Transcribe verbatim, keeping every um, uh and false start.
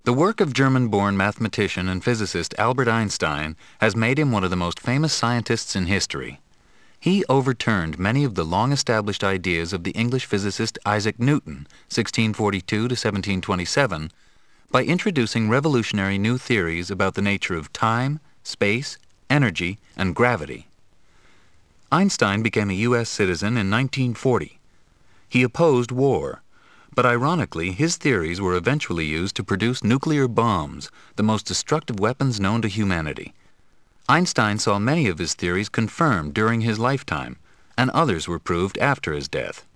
The work of German-born mathematician and physicist Albert Einstein has made him one of the most famous scientists in history. He overturned many of the long-established ideas of the English physicist Isaac Newton, sixteen forty-two to seventeen twenty-seven, by introducing revolutionary new theories about the nature of time, space, energy, and gravity. Einstein became a U S citizen in nineteen forty. He opposed war, but ironically, his theories were eventually used to produce nuclear bombs, the most destructive weapons known to humanity. Einstein saw many of his theories confirmed during his lifetime, and others were proved after his death.